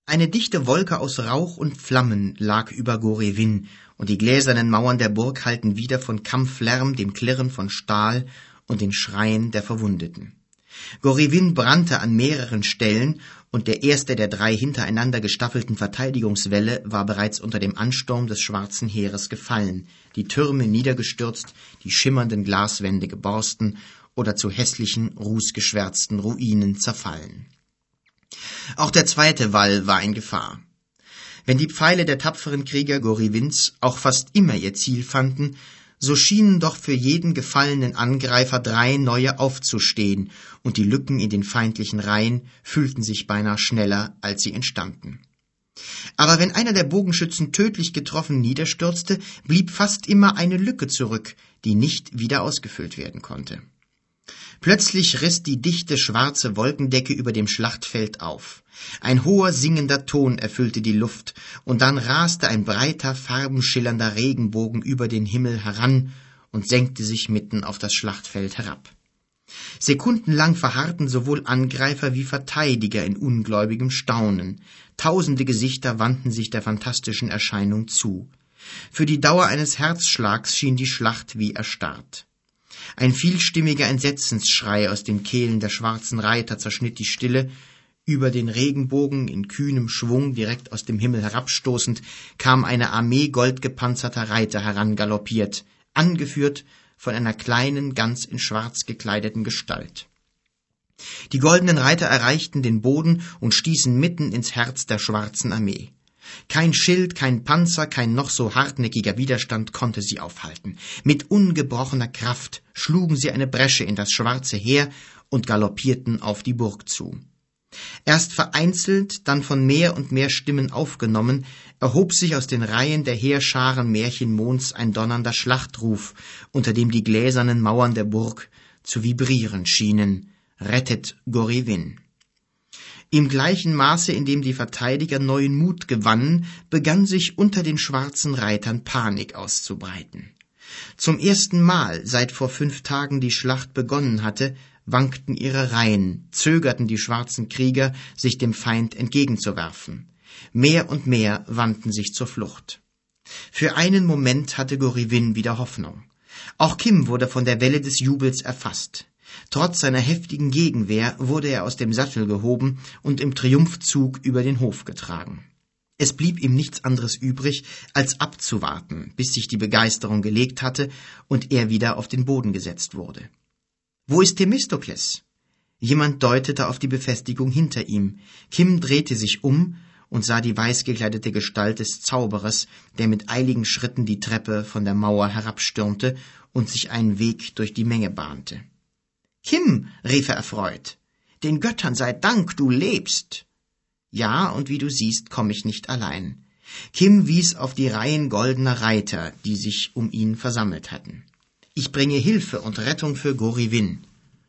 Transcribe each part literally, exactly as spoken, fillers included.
Eine dichte Wolke aus Rauch und Flammen lag über Gorevin, und die gläsernen Mauern der Burg hallten wieder von Kampflärm, dem Klirren von Stahl und den Schreien der Verwundeten. Gorevin brannte an mehreren Stellen, und der erste der drei hintereinander gestaffelten Verteidigungswälle war bereits unter dem Ansturm des schwarzen Heeres gefallen, die Türme niedergestürzt, die schimmernden Glaswände geborsten oder zu hässlichen, rußgeschwärzten Ruinen zerfallen. Auch der zweite Wall war in Gefahr. Wenn die Pfeile der tapferen Krieger Gorevins auch fast immer ihr Ziel fanden, so schienen doch für jeden gefallenen Angreifer drei neue aufzustehen, und die Lücken in den feindlichen Reihen füllten sich beinahe schneller, als sie entstanden. Aber wenn einer der Bogenschützen tödlich getroffen niederstürzte, blieb fast immer eine Lücke zurück, die nicht wieder ausgefüllt werden konnte. Plötzlich riss die dichte schwarze Wolkendecke über dem Schlachtfeld auf. Ein hoher singender Ton erfüllte die Luft, und dann raste ein breiter, farbenschillernder Regenbogen über den Himmel heran und senkte sich mitten auf das Schlachtfeld herab. Sekundenlang verharrten sowohl Angreifer wie Verteidiger in ungläubigem Staunen. Tausende Gesichter wandten sich der fantastischen Erscheinung zu. Für die Dauer eines Herzschlags schien die Schlacht wie erstarrt. Ein vielstimmiger Entsetzensschrei aus den Kehlen der schwarzen Reiter zerschnitt die Stille. Über den Regenbogen, in kühnem Schwung direkt aus dem Himmel herabstoßend, kam eine Armee goldgepanzerter Reiter herangaloppiert, angeführt von einer kleinen, ganz in Schwarz gekleideten Gestalt. Die goldenen Reiter erreichten den Boden und stießen mitten ins Herz der schwarzen Armee. Kein Schild, kein Panzer, kein noch so hartnäckiger Widerstand konnte sie aufhalten. Mit ungebrochener Kraft schlugen sie eine Bresche in das schwarze Heer und galoppierten auf die Burg zu. Erst vereinzelt, dann von mehr und mehr Stimmen aufgenommen, erhob sich aus den Reihen der Heerscharen Märchenmonds ein donnernder Schlachtruf, unter dem die gläsernen Mauern der Burg zu vibrieren schienen: »Rettet Gorevin!« Im gleichen Maße, in dem die Verteidiger neuen Mut gewannen, begann sich unter den schwarzen Reitern Panik auszubreiten. Zum ersten Mal, seit vor fünf Tagen die Schlacht begonnen hatte, wankten ihre Reihen, zögerten die schwarzen Krieger, sich dem Feind entgegenzuwerfen. Mehr und mehr wandten sich zur Flucht. Für einen Moment hatte Gorevin wieder Hoffnung. Auch Kim wurde von der Welle des Jubels erfasst. Trotz seiner heftigen Gegenwehr wurde er aus dem Sattel gehoben und im Triumphzug über den Hof getragen. Es blieb ihm nichts anderes übrig, als abzuwarten, bis sich die Begeisterung gelegt hatte und er wieder auf den Boden gesetzt wurde. »Wo ist Themistokles?« Jemand deutete auf die Befestigung hinter ihm. Kim drehte sich um und sah die weiß gekleidete Gestalt des Zauberers, der mit eiligen Schritten die Treppe von der Mauer herabstürmte und sich einen Weg durch die Menge bahnte. »Kim«, rief er erfreut, »den Göttern sei Dank, du lebst!« »Ja, und wie du siehst, komme ich nicht allein.« Kim wies auf die Reihen goldener Reiter, die sich um ihn versammelt hatten. »Ich bringe Hilfe und Rettung für Gorevin.«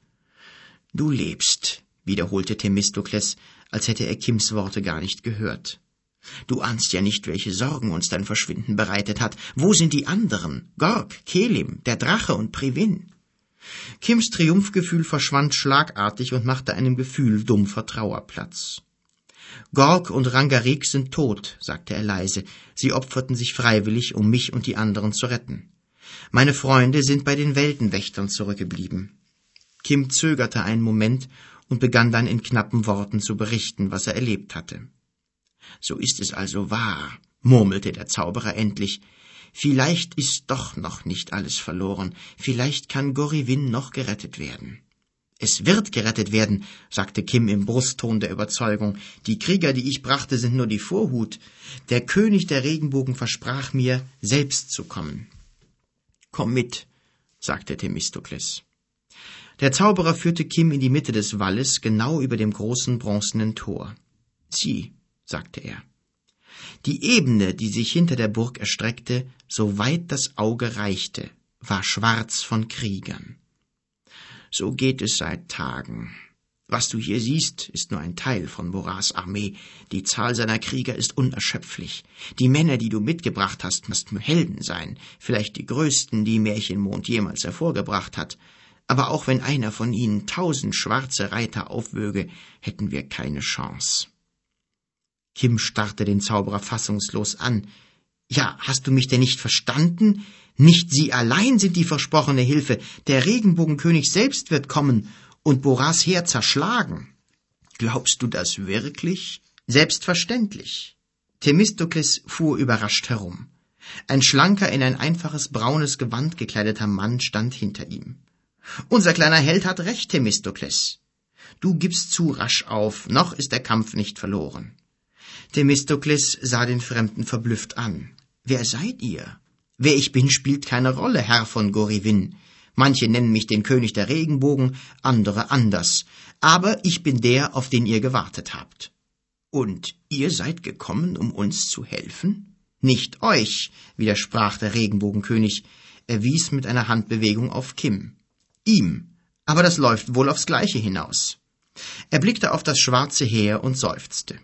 »Du lebst«, wiederholte Themistokles, als hätte er Kims Worte gar nicht gehört. »Du ahnst ja nicht, welche Sorgen uns dein Verschwinden bereitet hat. Wo sind die anderen? Gork, Kelim, der Drache und Privin?« Kims Triumphgefühl verschwand schlagartig und machte einem Gefühl dumpfer Trauer Platz. »Gork und Rangarik sind tot«, sagte er leise. »Sie opferten sich freiwillig, um mich und die anderen zu retten. Meine Freunde sind bei den Weltenwächtern zurückgeblieben.« Kim zögerte einen Moment und begann dann in knappen Worten zu berichten, was er erlebt hatte. »So ist es also wahr«, murmelte der Zauberer endlich. »Vielleicht ist doch noch nicht alles verloren. Vielleicht kann Gorevin noch gerettet werden.« »Es wird gerettet werden«, sagte Kim im Brustton der Überzeugung. »Die Krieger, die ich brachte, sind nur die Vorhut. Der König der Regenbogen versprach mir, selbst zu kommen.« »Komm mit«, sagte Themistokles. Der Zauberer führte Kim in die Mitte des Walles, genau über dem großen bronzenen Tor. »Sieh«, sagte er. Die Ebene, die sich hinter der Burg erstreckte, so weit das Auge reichte, war schwarz von Kriegern. »So geht es seit Tagen. Was du hier siehst, ist nur ein Teil von Borars Armee. Die Zahl seiner Krieger ist unerschöpflich. Die Männer, die du mitgebracht hast, müssten Helden sein, vielleicht die größten, die Märchenmond jemals hervorgebracht hat. Aber auch wenn einer von ihnen tausend schwarze Reiter aufwöge, hätten wir keine Chance.« Kim starrte den Zauberer fassungslos an. »Ja, hast du mich denn nicht verstanden? Nicht sie allein sind die versprochene Hilfe. Der Regenbogenkönig selbst wird kommen und Borahs Heer zerschlagen.« »Glaubst du das wirklich?« »Selbstverständlich.« Themistokles fuhr überrascht herum. Ein schlanker, in ein einfaches braunes Gewand gekleideter Mann stand hinter ihm. »Unser kleiner Held hat recht, Themistokles. Du gibst zu rasch auf, noch ist der Kampf nicht verloren.« Themistokles sah den Fremden verblüfft an. »Wer seid ihr?« »Wer ich bin, spielt keine Rolle, Herr von Gorivin. Manche nennen mich den König der Regenbogen, andere anders. Aber ich bin der, auf den ihr gewartet habt.« »Und ihr seid gekommen, um uns zu helfen?« »Nicht euch«, widersprach der Regenbogenkönig. Er wies mit einer Handbewegung auf Kim. »Ihm. Aber das läuft wohl aufs Gleiche hinaus.« Er blickte auf das schwarze Heer und seufzte.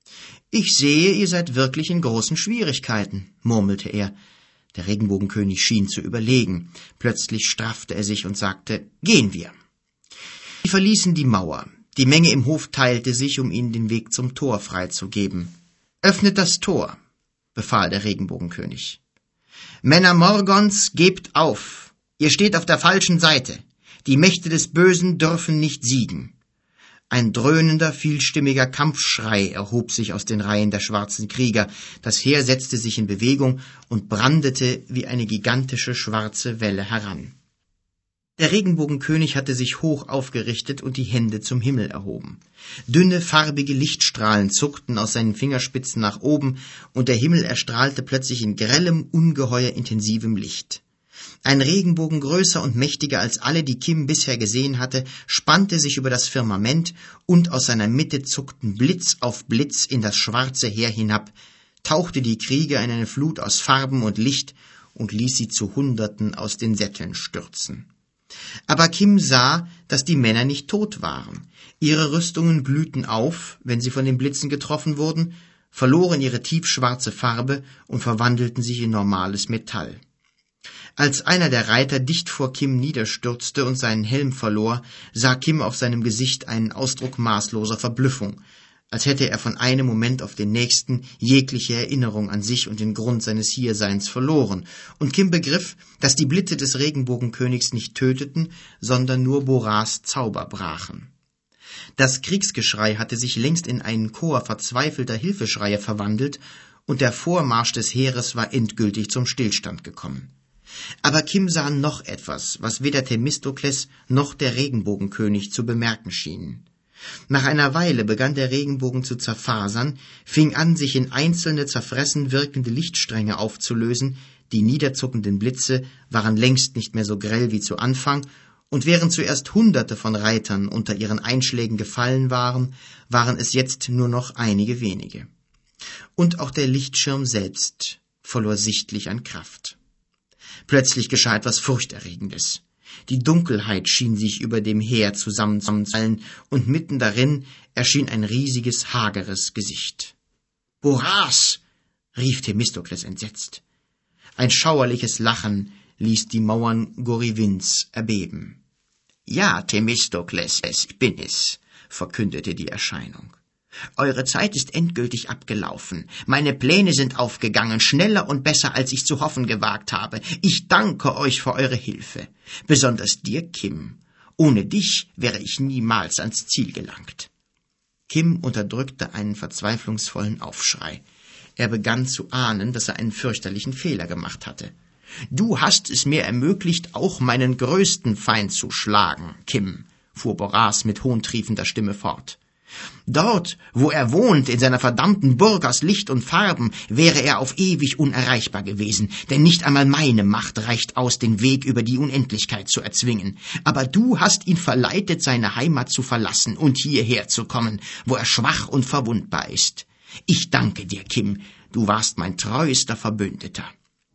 »Ich sehe, ihr seid wirklich in großen Schwierigkeiten«, murmelte er. Der Regenbogenkönig schien zu überlegen. Plötzlich straffte er sich und sagte, »Gehen wir.« Sie verließen die Mauer. Die Menge im Hof teilte sich, um ihnen den Weg zum Tor freizugeben. »Öffnet das Tor«, befahl der Regenbogenkönig. »Männer Morgons, gebt auf! Ihr steht auf der falschen Seite. Die Mächte des Bösen dürfen nicht siegen.« Ein dröhnender, vielstimmiger Kampfschrei erhob sich aus den Reihen der schwarzen Krieger. Das Heer setzte sich in Bewegung und brandete wie eine gigantische schwarze Welle heran. Der Regenbogenkönig hatte sich hoch aufgerichtet und die Hände zum Himmel erhoben. Dünne, farbige Lichtstrahlen zuckten aus seinen Fingerspitzen nach oben, und der Himmel erstrahlte plötzlich in grellem, ungeheuer intensivem Licht. Ein Regenbogen größer und mächtiger als alle, die Kim bisher gesehen hatte, spannte sich über das Firmament, und aus seiner Mitte zuckten Blitz auf Blitz in das schwarze Heer hinab, tauchte die Krieger in eine Flut aus Farben und Licht und ließ sie zu Hunderten aus den Sätteln stürzen. Aber Kim sah, dass die Männer nicht tot waren. Ihre Rüstungen glühten auf, wenn sie von den Blitzen getroffen wurden, verloren ihre tiefschwarze Farbe und verwandelten sich in normales Metall. Als einer der Reiter dicht vor Kim niederstürzte und seinen Helm verlor, sah Kim auf seinem Gesicht einen Ausdruck maßloser Verblüffung, als hätte er von einem Moment auf den nächsten jegliche Erinnerung an sich und den Grund seines Hierseins verloren, und Kim begriff, dass die Blitze des Regenbogenkönigs nicht töteten, sondern nur Borahs Zauber brachen. Das Kriegsgeschrei hatte sich längst in einen Chor verzweifelter Hilfeschreie verwandelt, und der Vormarsch des Heeres war endgültig zum Stillstand gekommen. Aber Kim sah noch etwas, was weder Themistokles noch der Regenbogenkönig zu bemerken schienen. Nach einer Weile begann der Regenbogen zu zerfasern, fing an, sich in einzelne zerfressen wirkende Lichtstränge aufzulösen, die niederzuckenden Blitze waren längst nicht mehr so grell wie zu Anfang, und während zuerst Hunderte von Reitern unter ihren Einschlägen gefallen waren, waren es jetzt nur noch einige wenige. Und auch der Lichtschirm selbst verlor sichtlich an Kraft. Plötzlich geschah etwas Furchterregendes. Die Dunkelheit schien sich über dem Heer zusammenzuballen, und mitten darin erschien ein riesiges, hageres Gesicht. »Borahs!« rief Themistokles entsetzt. Ein schauerliches Lachen ließ die Mauern Gorivins erbeben. »Ja, Themistokles, ich bin es«, verkündete die Erscheinung. »Eure Zeit ist endgültig abgelaufen. Meine Pläne sind aufgegangen, schneller und besser, als ich zu hoffen gewagt habe. Ich danke euch für eure Hilfe. Besonders dir, Kim. Ohne dich wäre ich niemals ans Ziel gelangt.« Kim unterdrückte einen verzweiflungsvollen Aufschrei. Er begann zu ahnen, dass er einen fürchterlichen Fehler gemacht hatte. »Du hast es mir ermöglicht, auch meinen größten Feind zu schlagen, Kim«, fuhr Borahs mit hohntriefender Stimme fort. »Dort, wo er wohnt, in seiner verdammten Burg aus Licht und Farben, wäre er auf ewig unerreichbar gewesen, denn nicht einmal meine Macht reicht aus, den Weg über die Unendlichkeit zu erzwingen. Aber du hast ihn verleitet, seine Heimat zu verlassen und hierher zu kommen, wo er schwach und verwundbar ist. Ich danke dir, Kim, du warst mein treuester Verbündeter.«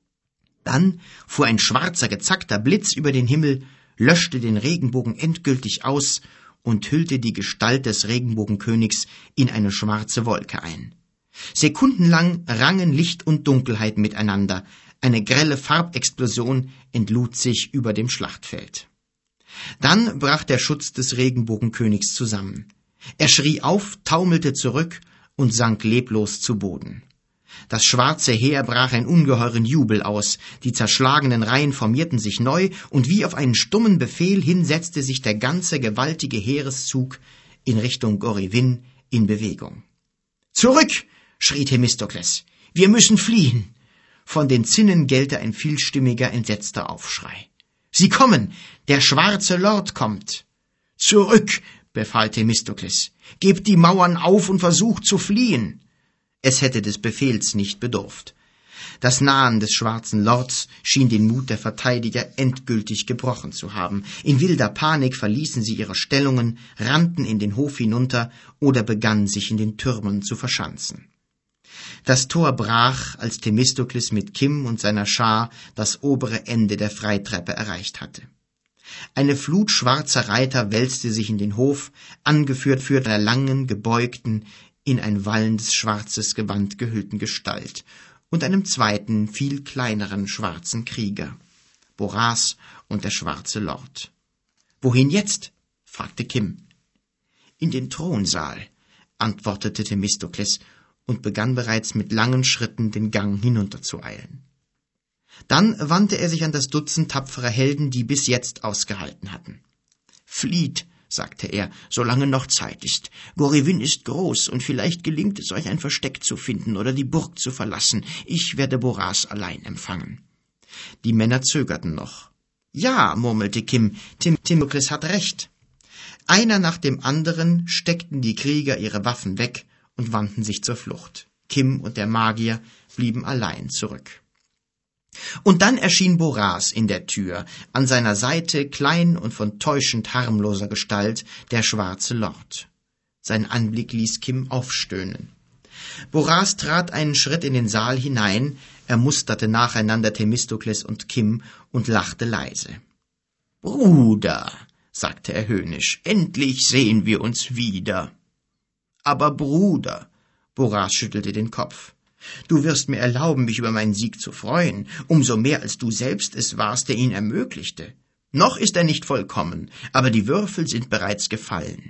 Dann fuhr ein schwarzer, gezackter Blitz über den Himmel, löschte den Regenbogen endgültig aus und hüllte die Gestalt des Regenbogenkönigs in eine schwarze Wolke ein. Sekundenlang rangen Licht und Dunkelheit miteinander. Eine grelle Farbexplosion entlud sich über dem Schlachtfeld. Dann brach der Schutz des Regenbogenkönigs zusammen. Er schrie auf, taumelte zurück und sank leblos zu Boden. Das schwarze Heer brach in ungeheuren Jubel aus, die zerschlagenen Reihen formierten sich neu, und wie auf einen stummen Befehl hin setzte sich der ganze gewaltige Heereszug in Richtung Gorevin in Bewegung. »Zurück!« schrie Themistokles. »Wir müssen fliehen!« Von den Zinnen gellte ein vielstimmiger, entsetzter Aufschrei. »Sie kommen! Der schwarze Lord kommt!« »Zurück!« befahl Themistokles. »Gebt die Mauern auf und versucht zu fliehen!« Es hätte des Befehls nicht bedurft. Das Nahen des schwarzen Lords schien den Mut der Verteidiger endgültig gebrochen zu haben. In wilder Panik verließen sie ihre Stellungen, rannten in den Hof hinunter oder begannen sich in den Türmen zu verschanzen. Das Tor brach, als Themistokles mit Kim und seiner Schar das obere Ende der Freitreppe erreicht hatte. Eine Flut schwarzer Reiter wälzte sich in den Hof, angeführt von einer langen, gebeugten, in ein wallendes schwarzes Gewand gehüllten Gestalt und einem zweiten, viel kleineren schwarzen Krieger, Boras und der schwarze Lord. »Wohin jetzt?« fragte Kim. »In den Thronsaal«, antwortete Themistokles und begann bereits mit langen Schritten den Gang hinunterzueilen. Dann wandte er sich an das Dutzend tapferer Helden, die bis jetzt ausgehalten hatten. »Flieht«, sagte er, »solange noch Zeit ist. Gorevin ist groß, und vielleicht gelingt es euch, ein Versteck zu finden oder die Burg zu verlassen. Ich werde Boras allein empfangen.« Die Männer zögerten noch. »Ja«, murmelte Kim, Tim Themistokles hat recht.« Einer nach dem anderen steckten die Krieger ihre Waffen weg und wandten sich zur Flucht. Kim und der Magier blieben allein zurück. Und dann erschien Boras in der Tür, an seiner Seite, klein und von täuschend harmloser Gestalt, der schwarze Lord. Sein Anblick ließ Kim aufstöhnen. Boras trat einen Schritt in den Saal hinein, er musterte nacheinander Themistokles und Kim und lachte leise. »Bruder«, sagte er höhnisch, »endlich sehen wir uns wieder.« »Aber Bruder«, Boras schüttelte den Kopf, »du wirst mir erlauben, mich über meinen Sieg zu freuen, umso mehr als du selbst es warst, der ihn ermöglichte. Noch ist er nicht vollkommen, aber die Würfel sind bereits gefallen.«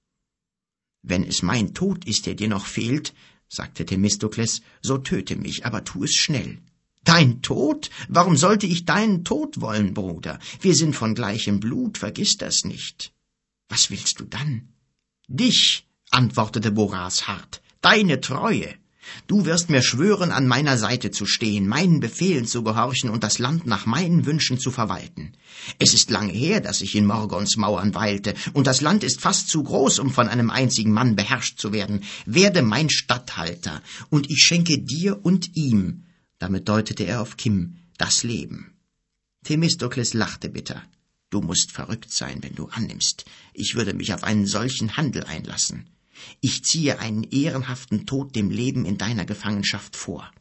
»Wenn es mein Tod ist, der dir noch fehlt«, sagte Themistokles, »so töte mich, aber tu es schnell.« »Dein Tod? Warum sollte ich deinen Tod wollen, Bruder? Wir sind von gleichem Blut, vergiss das nicht.« »Was willst du dann?« »Dich«, antwortete Boras hart, »deine Treue. Du wirst mir schwören, an meiner Seite zu stehen, meinen Befehlen zu gehorchen und das Land nach meinen Wünschen zu verwalten. Es ist lange her, dass ich in Morgons Mauern weilte, und das Land ist fast zu groß, um von einem einzigen Mann beherrscht zu werden. Werde mein Statthalter, und ich schenke dir und ihm«, damit deutete er auf Kim, »das Leben.« Themistokles lachte bitter. »Du musst verrückt sein, wenn du annimmst. Ich würde mich auf einen solchen Handel einlassen. Ich ziehe einen ehrenhaften Tod dem Leben in deiner Gefangenschaft vor.«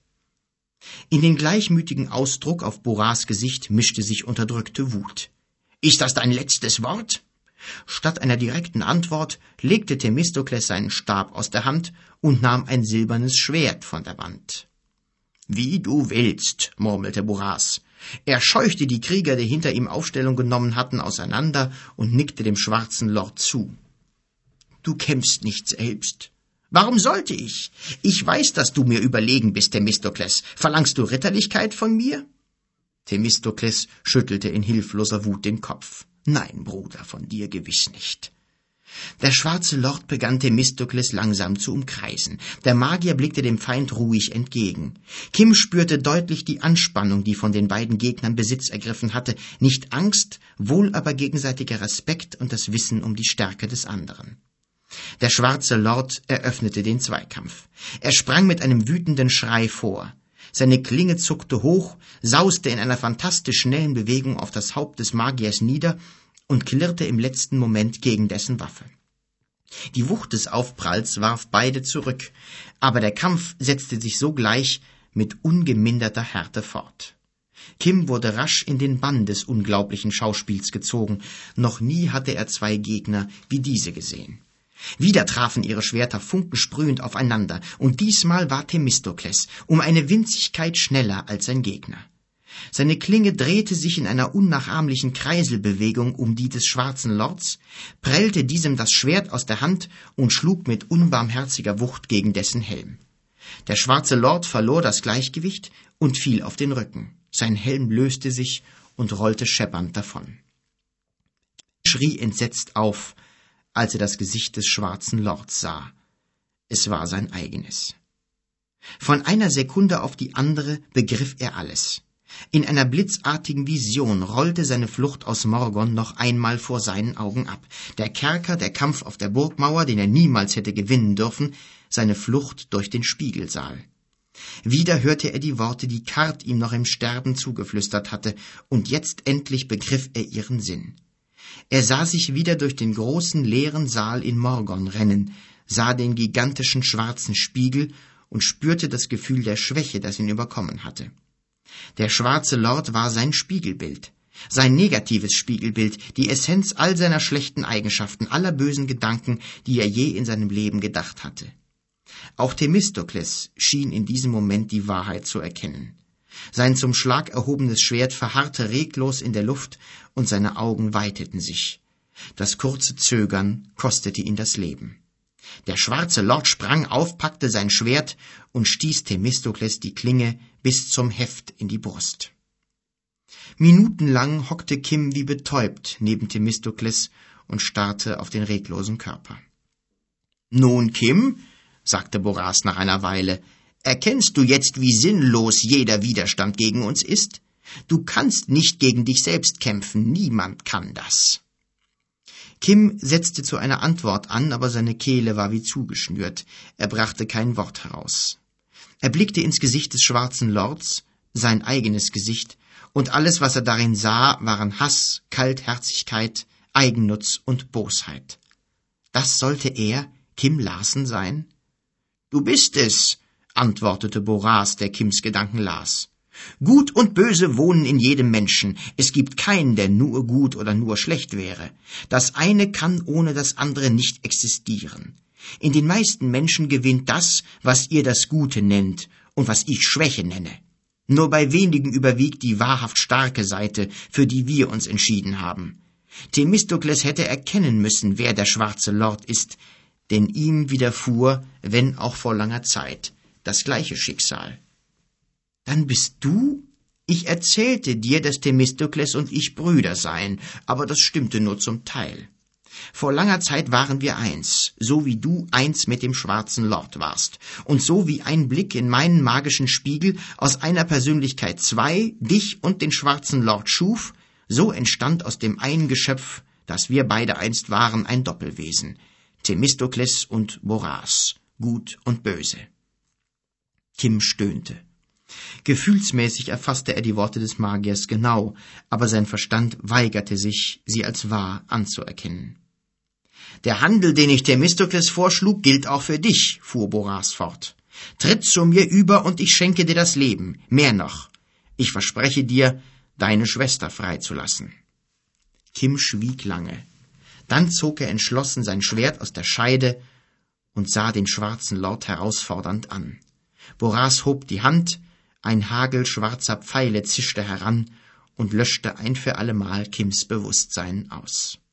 In den gleichmütigen Ausdruck auf Boras Gesicht mischte sich unterdrückte Wut. »Ist das dein letztes Wort?« Statt einer direkten Antwort legte Themistokles seinen Stab aus der Hand und nahm ein silbernes Schwert von der Wand. »Wie du willst«, murmelte Boras. Er scheuchte die Krieger, die hinter ihm Aufstellung genommen hatten, auseinander und nickte dem schwarzen Lord zu. »Du kämpfst nicht selbst.« »Warum sollte ich? Ich weiß, dass du mir überlegen bist, Themistokles. Verlangst du Ritterlichkeit von mir?« Themistokles schüttelte in hilfloser Wut den Kopf. »Nein, Bruder, von dir gewiss nicht.« Der schwarze Lord begann Themistokles langsam zu umkreisen. Der Magier blickte dem Feind ruhig entgegen. Kim spürte deutlich die Anspannung, die von den beiden Gegnern Besitz ergriffen hatte. Nicht Angst, wohl aber gegenseitiger Respekt und das Wissen um die Stärke des anderen. Der schwarze Lord eröffnete den Zweikampf. Er sprang mit einem wütenden Schrei vor. Seine Klinge zuckte hoch, sauste in einer fantastisch schnellen Bewegung auf das Haupt des Magiers nieder und klirrte im letzten Moment gegen dessen Waffe. Die Wucht des Aufpralls warf beide zurück, aber der Kampf setzte sich sogleich mit ungeminderter Härte fort. Kim wurde rasch in den Bann des unglaublichen Schauspiels gezogen. Noch nie hatte er zwei Gegner wie diese gesehen. Wieder trafen ihre Schwerter funkensprühend aufeinander, und diesmal war Themistokles um eine Winzigkeit schneller als sein Gegner. Seine Klinge drehte sich in einer unnachahmlichen Kreiselbewegung um die des schwarzen Lords, prellte diesem das Schwert aus der Hand und schlug mit unbarmherziger Wucht gegen dessen Helm. Der schwarze Lord verlor das Gleichgewicht und fiel auf den Rücken. Sein Helm löste sich und rollte scheppernd davon. Er schrie entsetzt auf, als er das Gesicht des schwarzen Lords sah. Es war sein eigenes. Von einer Sekunde auf die andere begriff er alles. In einer blitzartigen Vision rollte seine Flucht aus Morgon noch einmal vor seinen Augen ab. Der Kerker, der Kampf auf der Burgmauer, den er niemals hätte gewinnen dürfen, seine Flucht durch den Spiegelsaal. Wieder hörte er die Worte, die Kard ihm noch im Sterben zugeflüstert hatte, und jetzt endlich begriff er ihren Sinn. Er sah sich wieder durch den großen leeren Saal in Morgon rennen, sah den gigantischen schwarzen Spiegel und spürte das Gefühl der Schwäche, das ihn überkommen hatte. Der schwarze Lord war sein Spiegelbild, sein negatives Spiegelbild, die Essenz all seiner schlechten Eigenschaften, aller bösen Gedanken, die er je in seinem Leben gedacht hatte. Auch Themistokles schien in diesem Moment die Wahrheit zu erkennen. Sein zum Schlag erhobenes Schwert verharrte reglos in der Luft und seine Augen weiteten sich. Das kurze Zögern kostete ihn das Leben. Der schwarze Lord sprang auf, packte sein Schwert und stieß Themistokles die Klinge bis zum Heft in die Brust. Minutenlang hockte Kim wie betäubt neben Themistokles und starrte auf den reglosen Körper. »Nun, Kim«, sagte Boraz nach einer Weile, »erkennst du jetzt, wie sinnlos jeder Widerstand gegen uns ist? Du kannst nicht gegen dich selbst kämpfen, niemand kann das.« Kim setzte zu einer Antwort an, aber seine Kehle war wie zugeschnürt. Er brachte kein Wort heraus. Er blickte ins Gesicht des schwarzen Lords, sein eigenes Gesicht, und alles, was er darin sah, waren Hass, Kaltherzigkeit, Eigennutz und Bosheit. Das sollte er, Kim Larsen, sein? »Du bist es«, antwortete Boraz, der Kims Gedanken las. »Gut und Böse wohnen in jedem Menschen. Es gibt keinen, der nur gut oder nur schlecht wäre. Das eine kann ohne das andere nicht existieren. In den meisten Menschen gewinnt das, was ihr das Gute nennt und was ich Schwäche nenne. Nur bei wenigen überwiegt die wahrhaft starke Seite, für die wir uns entschieden haben. Themistokles hätte erkennen müssen, wer der schwarze Lord ist, denn ihm widerfuhr, wenn auch vor langer Zeit, das gleiche Schicksal.« »Dann bist du? Ich erzählte dir, dass Themistokles und ich Brüder seien, aber das stimmte nur zum Teil. Vor langer Zeit waren wir eins, so wie du eins mit dem schwarzen Lord warst, und so wie ein Blick in meinen magischen Spiegel aus einer Persönlichkeit zwei, dich und den schwarzen Lord schuf, so entstand aus dem einen Geschöpf, das wir beide einst waren, ein Doppelwesen, Themistokles und Boraz, Gut und Böse.« Kim stöhnte. Gefühlsmäßig erfasste er die Worte des Magiers genau, aber sein Verstand weigerte sich, sie als wahr anzuerkennen. »Der Handel, den ich Themistokles vorschlug, gilt auch für dich«, fuhr Boraz fort. »Tritt zu mir über und ich schenke dir das Leben. Mehr noch, ich verspreche dir, deine Schwester freizulassen.« Kim schwieg lange. Dann zog er entschlossen sein Schwert aus der Scheide und sah den schwarzen Lord herausfordernd an. Boraz hob die Hand, ein Hagel schwarzer Pfeile zischte heran und löschte ein für allemal Kims Bewusstsein aus.